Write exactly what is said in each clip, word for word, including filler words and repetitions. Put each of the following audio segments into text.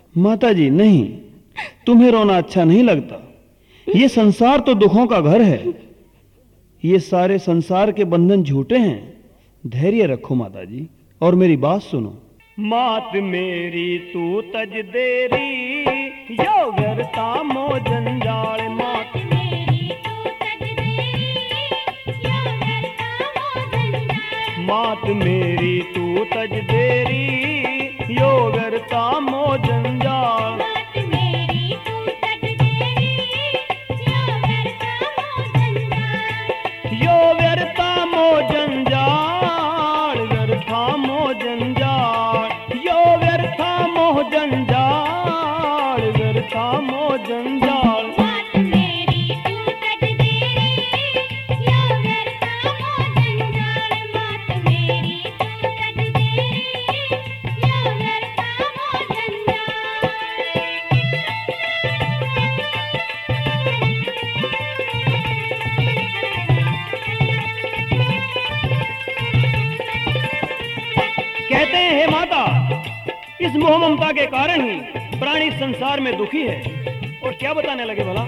माता जी नहीं, तुम्हें रोना अच्छा नहीं लगता। ये संसार तो दुखों का घर है। ये सारे संसार के बंधन झूठे हैं। धैर्य रखो माता जी और मेरी बात सुनो। मात मेरी तू तज देरी, यो व्यर्था मो जंजाल। मात मेरी तू तज देरी, यो व्यर्था मो जंजाल। मात मेरी तू तज देरी, यो व्यर्था मो जंजाल। मात मेरी तू तज देरी, यो व्यर्था मो जंजाल। यो व्यर्था मो जंजाल, यो व्यर्था मो जंजाल, व्यर्था मो जंजाल। मात मेरी तू तज देरी, यो व्यर्था मो जंजाल। मात मेरी तू तज देरी, यो व्यर्था मो जंजाल। कहते हैं हे माता, इस मोह ममता के कारण ही प्राणी संसार में दुखी है। और क्या बताने लगे भला?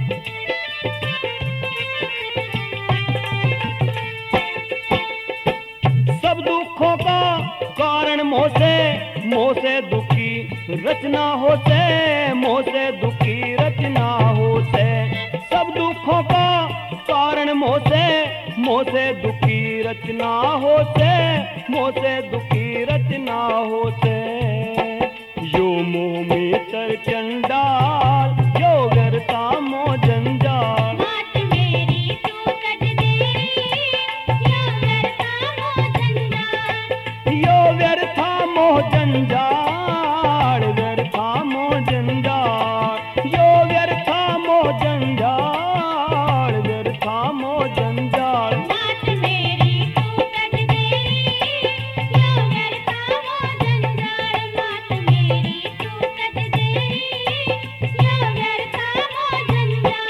सब दुखों का कारण मोह से, मोह से दुखी रचना हो से, मोह से दुखी रचना हो से। सब दुखों का कारण मोह से, मोह से दुखी रचना हो से, मोह से दुखी रचना हो से। यो मोह में तर चंडाल, यो व्यर्था मो जंजाल। मात मेरी तू तज देरी, यो व्यर्था मो जंजाल। यो व्यर्था मो जंजाल, व्यर्था मो जंजाल। यो व्यर्था मो जंजाल, व्यर्था मो जंजाल। मात मेरी तू तज देरी, यो व्यर्था मो जंजाल। मात मेरी तू तज देरी, यो व्यर्था मो जंजाल।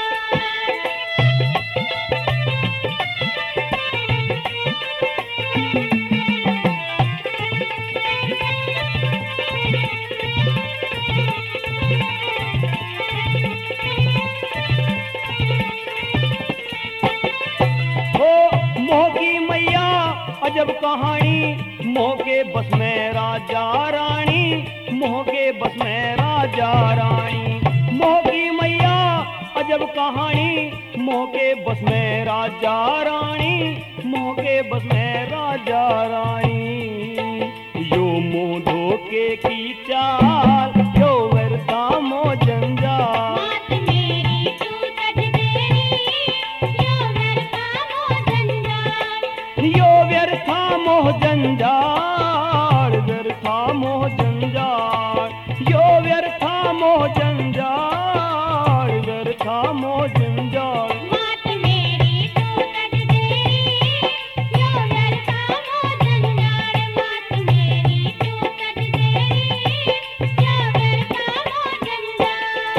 हो मोह की मैया अजब कहानी, मोह के बस में राजा रानी, मोह के बस में राजा रानी। मोह की मैया अजब कहानी, मोह के बस में राजा रानी, मोह के बस में राजा रानी। यो मोह धोखे की चाल, यो व्यर्था मो जंजाल। मात मेरी तू तज देरी, यो व्यर्था मो जंजाल। यो व्यर्था मो जंजाल, व्यर्था मो जंजाल। यो व्यर्था मो जंजाल, व्यर्था मो जंजाल। मात मेरी तू तज देरी, यो व्यर्था मो जंजाल। मात मेरी तू तज देरी, यो व्यर्था मो जंजाल।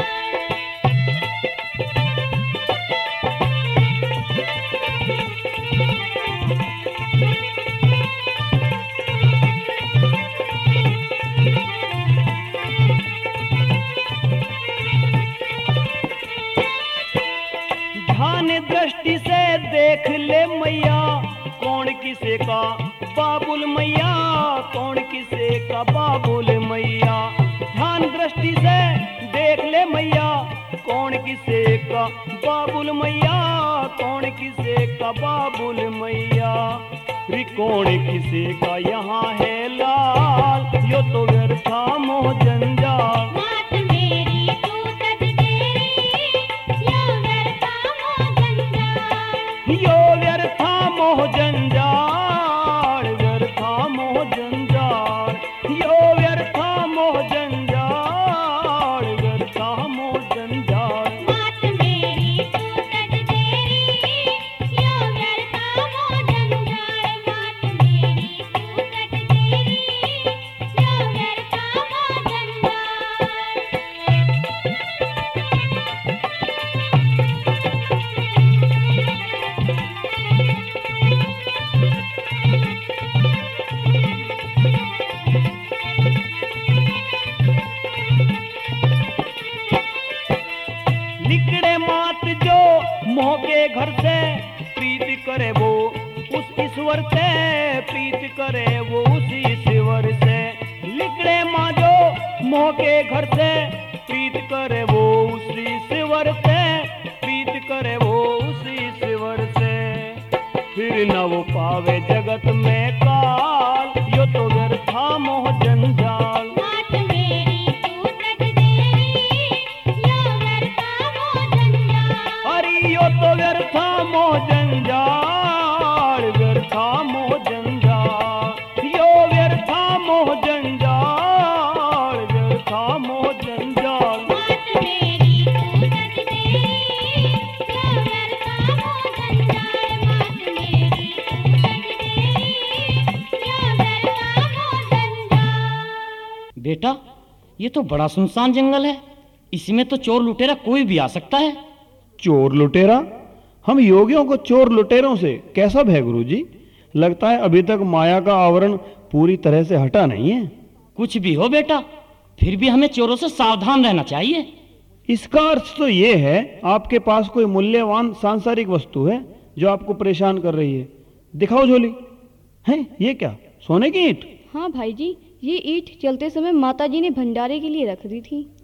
ध्यान दृष्टि से देख ले मैया, कौन किसे का बाबुल मैया, कौन किसे का बाबुल मैया। ध्यान दृष्टि से देख ले मैया, कौन किसे का बाबुल मैया, कौन किसे का बाबुल मैया। रि कौन किसे का यहाँ है लाल, यो तो व्यर्था मोह जंजाल। मात मेरी तू तज देरी, यो व्यर्था मो जंजाल। यो व्यर्था मोह जंजाल, व्यर्था मोह जंजाल। यो व्यर्था मोह जंजाल, व्यर्था मोह जंजाल। मात मेरी तू तज देरी, यो व्यर्था मो जंजाल। मात मेरी तू तज देरी, यो व्यर्था मोह के घर से प्रीति करे वो उस ईश्वर से, प्रीति करे वो उस ईश्वर से। लिखड़े माजो मोह के घर से प्रीति करे वो उस ईश्वर से, प्रीति करे वो उस ईश्वर से। फिर न वो पावे जगत में काल, यो तो व्यर्था मोह जंजाल। बात मेरी तू सच तेरी, यो व्यर्था मोह जंजाल। अरे यो तो व्यर्था मोह जंजाल, व्यर्था मोह जंजाल, यो व्यर्था मोह जंजाल, व्यर्था मोह जंजाल। बात मेरी तू सच तेरी, यो व्यर्था मोह जंजाल। बात मेरी तू सच तेरी, यो व्यर्था मोह जंजाल। बेटा, ये तो बड़ा सुनसान जंगल है, इसमें तो चोर लुटेरा कोई भी आ सकता है। चोर लुटेरा? हम योगियों को चोर लुटेरों से कैसा भय गुरुजी? लगता है अभी तक माया का आवरण पूरी तरह से हटा नहीं है। कुछ भी हो बेटा, फिर भी हमें चोरों से सावधान रहना चाहिए। इसका अर्थ तो ये है आपके पास कोई मूल्यवान सांसारिक वस्तु है जो आपको परेशान कर रही है। दिखाओ झोली। है ये क्या, सोने की ईंट? हाँ भाई जी, ये ईंट चलते समय माताजी ने भंडारे के लिए रख दी थी।